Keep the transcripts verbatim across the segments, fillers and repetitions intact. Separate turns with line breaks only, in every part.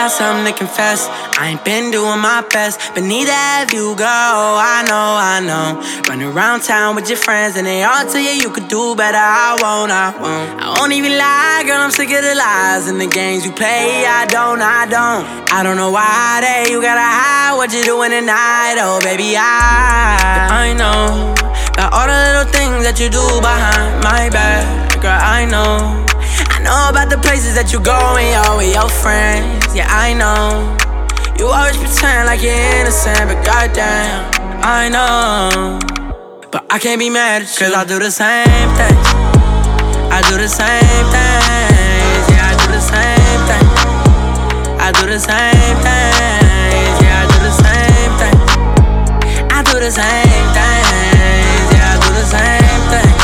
got something to confess. I ain't been doing my best, but neither have you, girl. I know, I know. Run around town with your friends and they all tell you you could do better. I won't, I won't. I won't even lie, girl, I'm sick of the lies and the games you play. I don't, I don't. I don't know why they you gotta hide what you doing tonight. Oh, baby, I I know about all the little things that you do behind my back. Girl, I know. I know about the places that you go when you're with your friends. Yeah, I know. You always pretend like you're innocent, but goddamn, I know. But I can't be mad at you, cause I do the same thing. I do the same things. Yeah, I do the same thing. I do the same things. Yeah, I do the same thing. I do the same things. Yeah, I do the same things.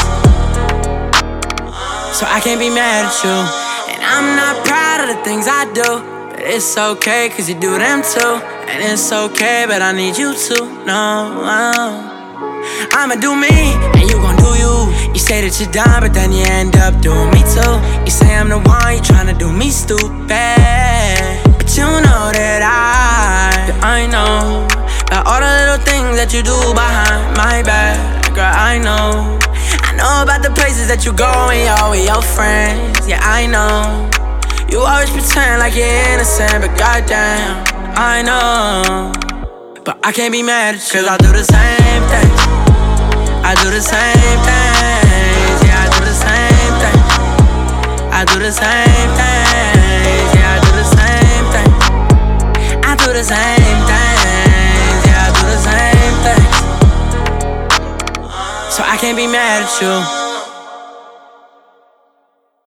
So I can't be mad at you. And I'm not proud of the things I do, but it's okay, cause you do them too. And it's okay, but I need you to know I'ma do me, and you gon' do you. You say that you're done, but then you end up doing me too. You say I'm the one, you tryna do me stupid, but you know that I that I know about all the little things that you do behind my back. Girl, I know. I know about the places that you go when you're with your friends. Yeah, I know. You always pretend like you're innocent, but goddamn, I know. But I can't be mad at you, cause I do the same thing. I do the same things. Yeah, I do the same thing. I do the same things. Yeah, I do the same thing. I do the same things. Yeah, I do the same things. So I can't be mad at you.